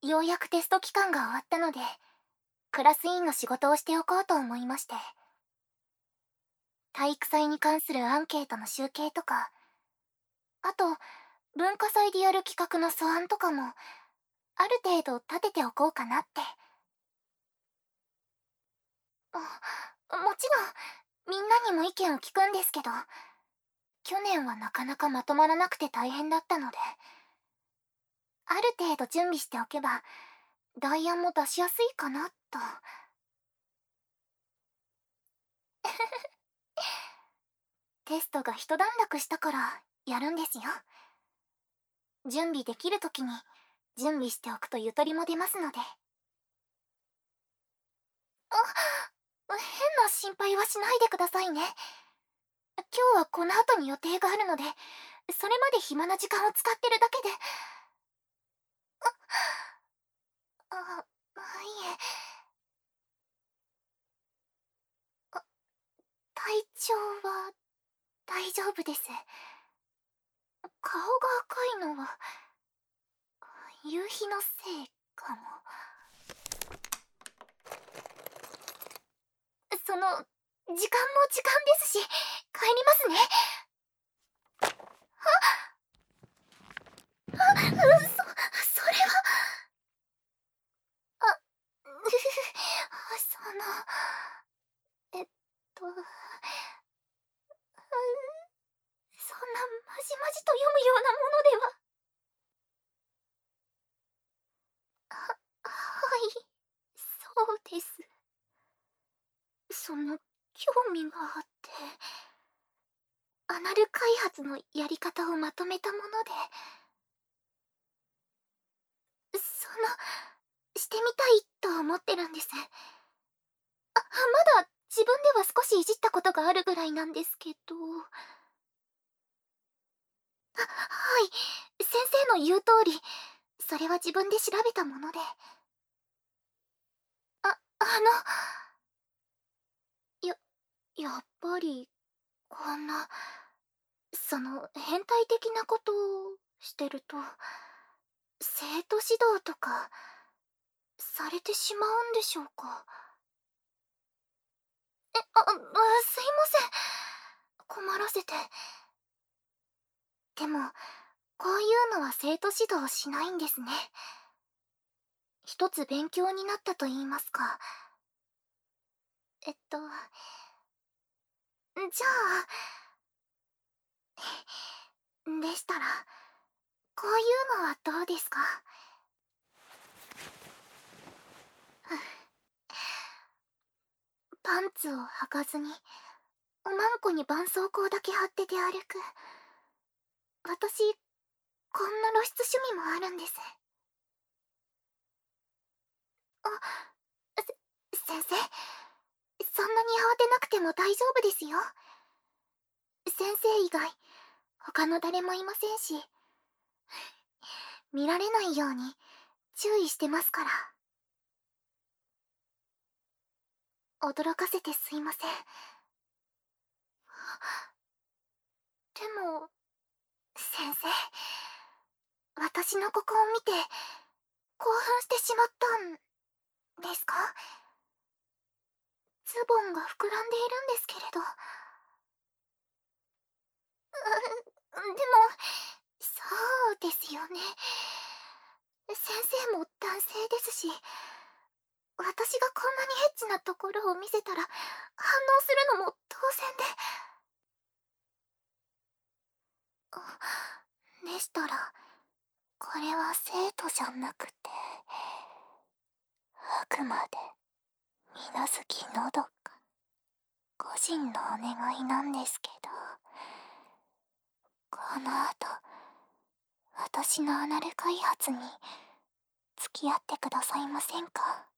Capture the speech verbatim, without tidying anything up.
ようやくテスト期間が終わったので、クラス委員の仕事をしておこうと思いまして。体育祭に関するアンケートの集計とか、あと、文化祭でやる企画の素案とかも、ある程度立てておこうかなって。あ、もちろん、みんなにも意見を聞くんですけど、去年はなかなかまとまらなくて大変だったので、ある程度準備しておけば、代案も出しやすいかなと。テストが一段落したからやるんですよ。準備できるときに準備しておくとゆとりも出ますので。あ、変な心配はしないでくださいね。今日はこの後に予定があるので、それまで暇な時間を使ってるだけで。あ、あ、いえ。あ、体調は大丈夫です。顔が赤いのは夕日のせいかも。その、時間も時間ですし、帰りますね。あ、あ、う、そ、それは。あ、うふふ、その、えっと、う、そんなまじまじと読むようなものでは。は、はい、そうです。その、興味があって、アナル開発のやり方をまとめたもので。その、してみたいと思ってるんです。あ、まだ自分では少しいじったことがあるぐらいなんですけど。あ、はい、先生の言う通り、それは自分で調べたもので。あ、あの、や、やっぱり、こんな、その、変態的なことをしてると、生徒指導とか、されてしまうんでしょうか。え、あ、あ、すいません。困らせて。でも、こういうのは生徒指導しないんですね。一つ勉強になったと言いますか。えっと、じゃあ、でしたら、こういうのはどうですか？パンツを履かずに、おまんこに絆創膏だけ貼って出歩く。私、こんな露出趣味もあるんです。あ、せ、先生、そんなに慌てなくても大丈夫ですよ。先生以外、他の誰もいませんし、見られないように注意してますから。驚かせてすいません。でも、先生、私のここを見て、興奮してしまったんですか？ズボンが膨らんでいるんですけれど。う、でも、そうですよね。先生も男性ですし、私がこんなにエッチなところを見せたら反応するのも当然で。あ、でしたら、これは生徒じゃなくて、あくまで水無月のどか個人のお願いなんですけど、この後、私のアナル開発に付き合ってくださいませんか？